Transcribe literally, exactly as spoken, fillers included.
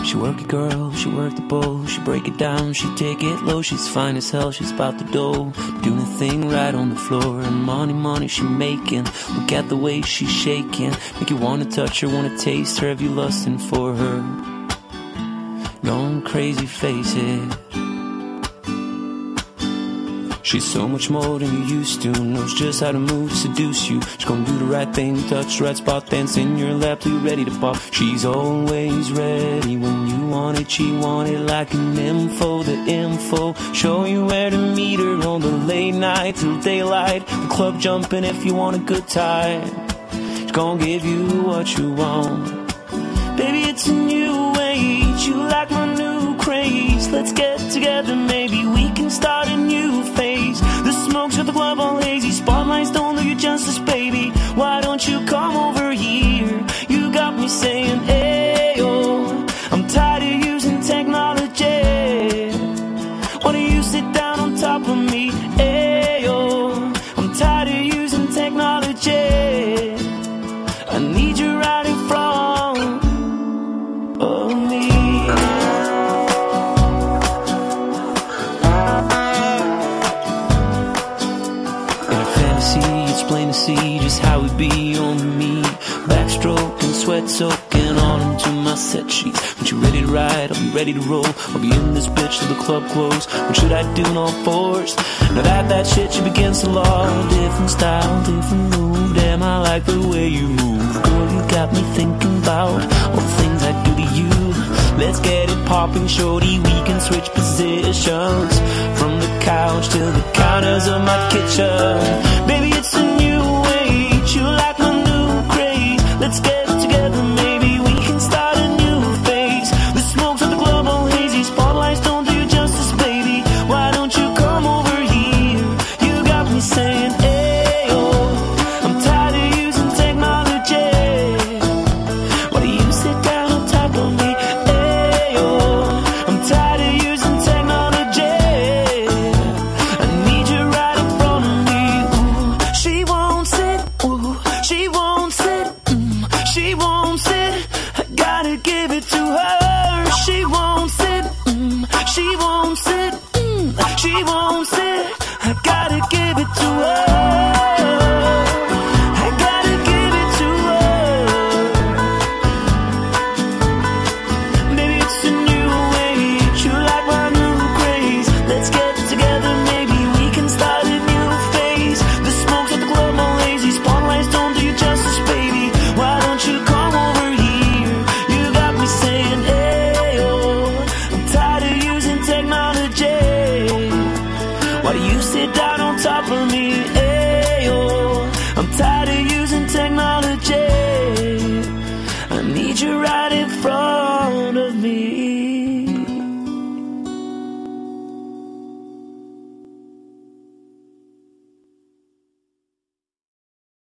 She work it, girl, she work the bowl. She break it down, she take it low. She's fine as hell, she's about the dough. Doing a thing right on the floor. And money, money she making. Look at the way she's shaking. Make you wanna touch her, wanna taste her. Have you lusting for her? Going crazy, face it. She's so much more than you used to. Knows just how to move, seduce you. She's gonna do the right thing, touch the right spot, dance in your lap till you're ready to pop. She's always ready when you want it. She want it like an info, the info. Show you where to meet her on the late night till daylight. The club jumping if you want a good time. She's gonna give you what you want. Baby, it's a new age. You like my new craze. Let's get together, maybe we can start a new phase. The smoke's got the club all hazy. Spotlights don't do you justice, baby. Why don't you come over here? You got me saying, hey, oh, I'm tired of using technology. Why don't you sit down on top of me? Hey, oh, I'm tired of using technology. I need you right in front of me. It's plain to see just how it be on me. Backstroke and sweat soaking all into my set sheets. When you're ready to ride, I'll be ready to roll. I'll be in this bitch till the club close. What should I do on all fours? Now that that shit should against the law. Different style, different move. Damn, I like the way you move. Girl, you got me thinking about all the things I do to you. Let's get it popping, shorty. We can switch positions from the couch to the counters of my kitchen. Baby, it's a new age. You like my new craze. Let's get together, maybe we can start a new phase. The smoke's at the club all hazy. Spotlights don't do you justice, baby. Why don't you come over here? You got me saying,